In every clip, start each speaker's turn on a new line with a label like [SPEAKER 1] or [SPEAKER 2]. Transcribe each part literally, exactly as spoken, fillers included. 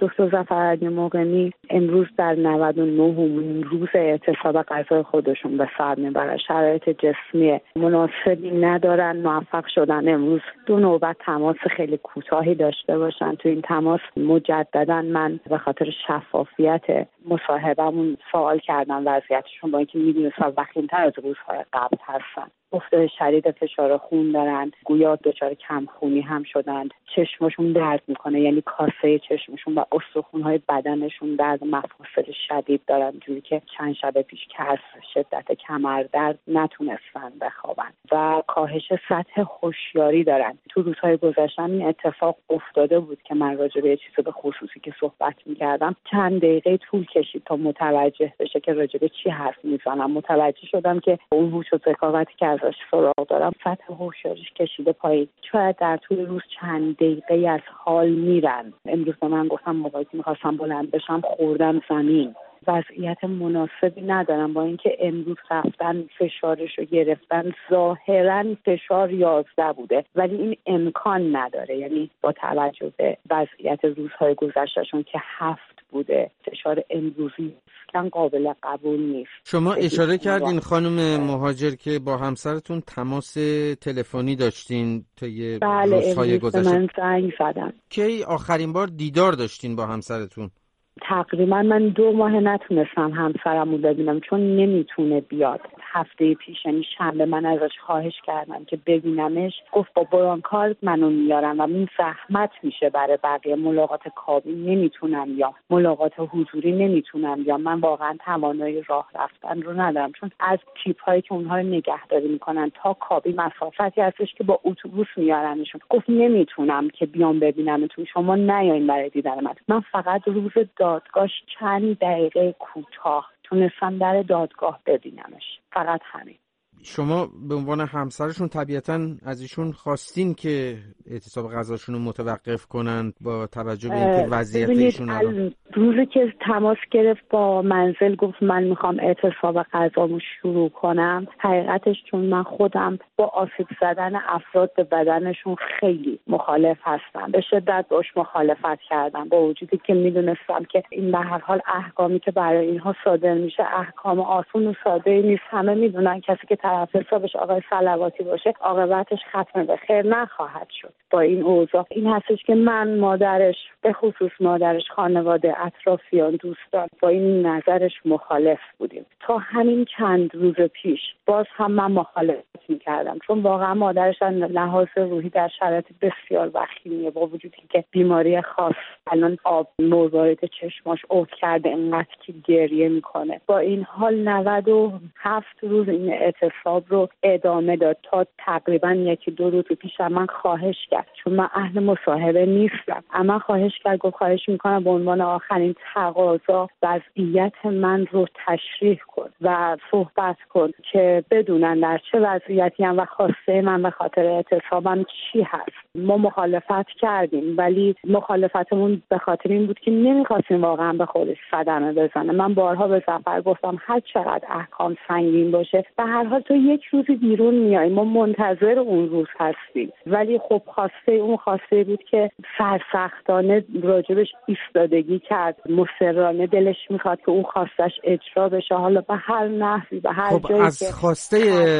[SPEAKER 1] دکتر ظفرعلی مقیمی امروز در نود و نهم روز اعتصاب غذای خودشون به سر میبرن. شرایط جسمی مناسبی ندارن، موفق شدن امروز دو نوبت تماس خیلی کوتاهی داشته باشن. تو این تماس مجددا من به خاطر شفافیت مصاحبهمون سوال کردم وضعیتشون، با اینکه میدونستم وخیم‌تر از روزهای قبل هستن. افت شدید فشار خون دارن، گویا دچار کمخونی هم شدن، چشمشون درد میکنه، یعنی کاسه چشمشون و استخوان‌های بدنشون درد مفاصل شدید دارن، جوری که چند شب پیش که از شدت کمردرد نتونستن بخوابن و کاهش سطح هوشیاری دارن. تو روزهای گذشته این اتفاق افتاده بود که من راجع به چیز به خصوصی که صحبت میکردم چند دقیقه طول کشید تا متوجه بشه که راجع به چی حرف میزنم. متوجه شدم که اون هوش و ذکاوتی که ازش سراغ دارم سطح هوشیاریش کشیده پایین. شاید در طول روز چند دقیقه از حال میرن. امروز به من گفتم موقعی که میخواستم بلند بشم خوردم زمین. وضعیت مناسبی ندارم، با اینکه امروز رفتن فشارش رو گرفتن، ظاهرا فشار یازده بوده ولی این امکان نداره، یعنی با توجه به وضعیت روزهای گذشتهشون که هفت بوده فشار امروزی اصلا قابل قبول نیست.
[SPEAKER 2] شما اشاره کردین خانم مهاجر که با همسرتون تماس تلفنی داشتین تا یه
[SPEAKER 1] بله،
[SPEAKER 2] روزهای گذشته.
[SPEAKER 1] من زنگ زدم.
[SPEAKER 2] کی آخرین بار دیدار داشتین با همسرتون؟
[SPEAKER 1] تقریبا من دو ماه نتونستم همسرم رو ببینم چون نمیتونه بیاد. هفته پیش یعنی شنبه من ازش خواهش کردم که ببینمش، گفت با برانکارد منو میارم و این زحمت میشه برای بقیه، ملاقات کابین نمیتونم یا ملاقات حضوری نمیتونم یا من واقعا توانایی راه رفتن رو ندارم، چون از تیپ هایی که اونها رو نگهداری میکنن تا کابین مسافتی هستش که با اتوبوس میارنشون. گفت نمیتونم که بیام ببینمتون، شما نیاین برای دیدن من. من فقط روز دادگاهش چند دقیقه کوتاه تونستم در دادگاه ببینمش، فقط همین.
[SPEAKER 2] شما به عنوان همسرشون طبیعتاً از ایشون خواستین که اعتصاب غذاشون رو متوقف کنن با توجه به اینکه وضعیت ایشون الان؟
[SPEAKER 1] روزی که تماس گرفت با منزل گفت من میخوام اعتصاب غذامو شروع کنم، حقیقتش چون من خودم با آسیب زدن افراد به بدنشون خیلی مخالف هستم، به شدت باش مخالفت کردم، با وجودی که میدونستم که این به هر حال احکامی که برای اینها صادر میشه احکام آسون و ساده نیست. همه میدونن کسی که طرف حسابش آقای صلواتی باشه عاقبتش ختم به خیر نخواهد شد. با این اوضاع این هستش که من، مادرش، به خصوص مادرش، خانواده، اطرافیان، دوستان با این نظرش مخالف بودیم. تا همین چند روز پیش باز هم من مخالفت میکردم، چون واقعا مادرش از لحاظ روحی در شرایط بسیار وخیمیه، با وجودی که بیماری خاص الان آب موارد چشماش افت کرده اینقدر که گریه میکنه. با این حال نود و هفت روز این اعتصاب رو ادامه داد تا تقریبا یکی دو روز پیش من خواهش کرد، چون من اهل مصاحبه نیستم، اما خواهش کرد، گفت خواهش میکنم به عنوان آخرین تقاضا وضعیت من رو تشریح کن و صحبت کن که بدونن در چه وضعیتی هم و خواسته من به خاطر اعتصابم چی هست. ما مخالفت کردیم ولی مخالفتمون به خاطر این بود که نمیخواستیم واقعا به خودش صدمه بزنه. من بارها به ظفر گفتم هر چقدر احکام سنگین باشه به هر حال تو یک روزی بیرون میای، ما منتظر اون روز هستیم، ولی خب خواسته اون خواسته بود که سرسختانه راجبش ایستادگی کرد، مصرانه دلش میخواد که اون خواستش اجرا بشه، حالا به هر نحوی به هر
[SPEAKER 2] خب
[SPEAKER 1] جایی
[SPEAKER 2] از
[SPEAKER 1] که
[SPEAKER 2] خواسته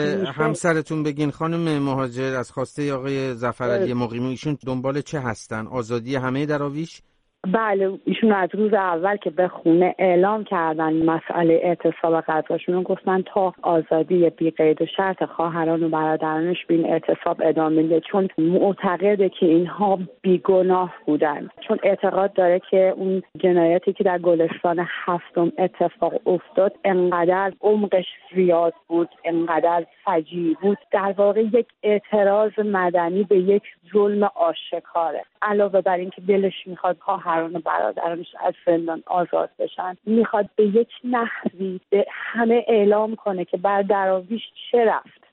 [SPEAKER 2] همسرتون بگین خانم مهاجر، از خواسته آقای ظفرعلی مقیمی، ایشون دنبال چه هستن؟ آزادی همه دراویش؟
[SPEAKER 1] بله، ایشون از روز اول که به خونه اعلام کردن مسئله اعتصاب غذاشون گفتن تا آزادی بی قید و شرط خواهران و برادرانش به این اعتصاب ادامه میده، چون معتقده که اینها بیگناه بودن، چون اعتقاد داره که اون جنایتی که در گلستان هفتم اتفاق افتاد انقدر عمقش زیاد بود، انقدر فجیع بود، در واقع یک اعتراض مدنی به یک ظلم آشکاره. علاوه بر این که دلش میخواد خواهران و برادرانش از زندان آزاد بشن، میخواد به یک نحوی به همه اعلام کنه که بر دراویش چه رفت